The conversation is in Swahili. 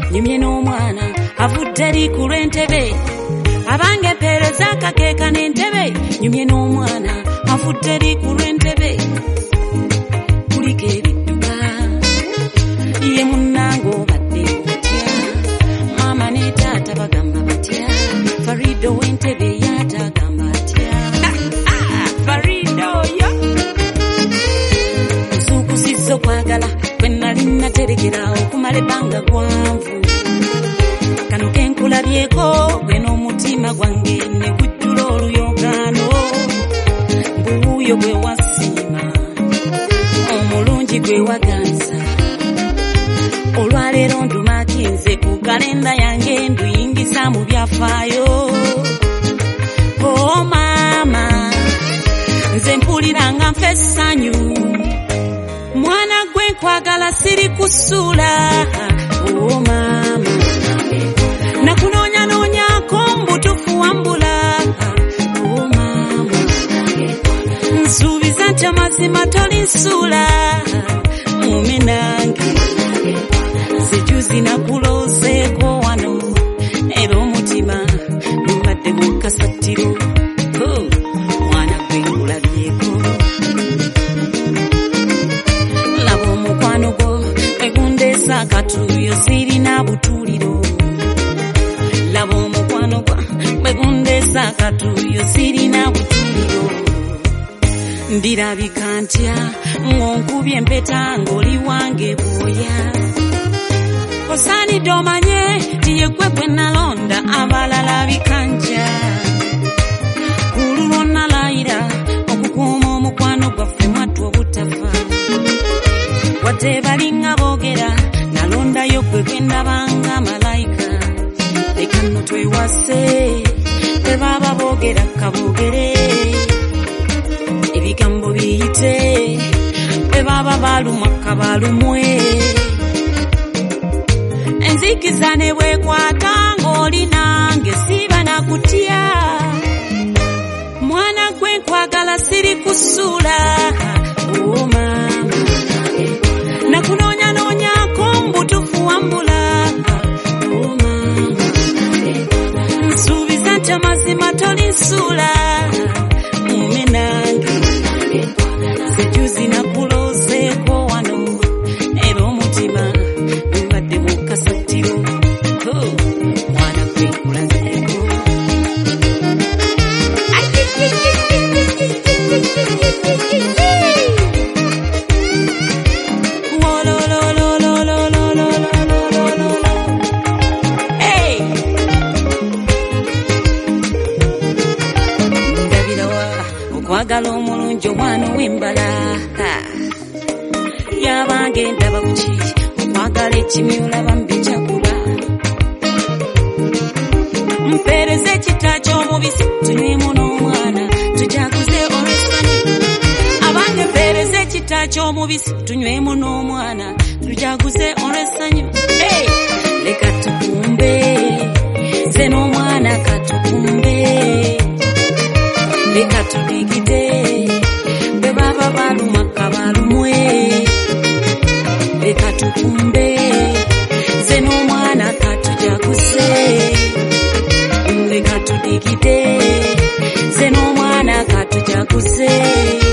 nyumye n'omwana avudde eri ku lw'entebe abange pereza akakeeka n'entebe nyumye n'omwana avudde eri ku lw'entebe kuliko ebidduka ye munnange obadde otya maama ne taata bagamba batya Farido w'entebe yatagamba atya Farido yo nsuukusiza okwagala kwe nali naterekera okumala ebbanga gwanvu kano kenkulabyeko gwe n'omutima gwange ne gujjula oluyogaano mbuuyo gwe wasiima omulungi gwe waganza olwaleero ndumakinze ku kalenda yange nduyingiza mu byafaayo oh maama nze mpulira nga nfa essanyu mwana gwe nkwagala siri kusuula oh maama nakunoonya-noonyako mbutufu wambula oh maama nsuubiza nti amazima tolinsuula mume nange sejuzi nakuloozeeko wano era omutima gumbadde mu kasatiro mwana gwe nkulabyeko laba omukwano gwo egundeesa akatuuyo sirina butuuliro laba omukwano gwa egundeesa akatuuyo sirina butuuliro ndirabika ntya ng'onkubye empeta ng'oli wange bwoya osaanidde omanye ti ye gwe gwe nalonda abalala bikanja kululwo nalayira okukuuma omukwano gwaffe mwattu obutafa wadde balinga boogera nalondayo gwe gwe ndabanga malayika leka nno twewase bwe baba boogera kaboogere ebigambo biyite bwe baba balumwa kabalumwe enzikiza ne bwekwata ng'oli nange siiba nakutya mwana gwe nkwagala siri kusuula oh maama nakunoonya-noonyako mbutufu wambula oh maama nsuubiza nti amazima tolinsuula mume nange sejuzi nakuloozeeko wano era omutima gumbadde mu kasatiro mwana gwe nkulabyeko ndabirawa okwagala omulungi omwana ow'embala yabange ndaba kuki okwagala ekimyula bambijakula mpeereza ekita ky'omubisi tunywemu n'omwana tujaguze olw'essanyu abange mpeereza ekita ky'omubisi tunywemu n'omwana tujaguze olw'essanyu leka tukumbe ze n'omwana katukumbe leka tudigide bwe baba baluma kabalumwe leka tukumbe ze n'omwana katujaguze leka tudigide ze n'omwana katujaguze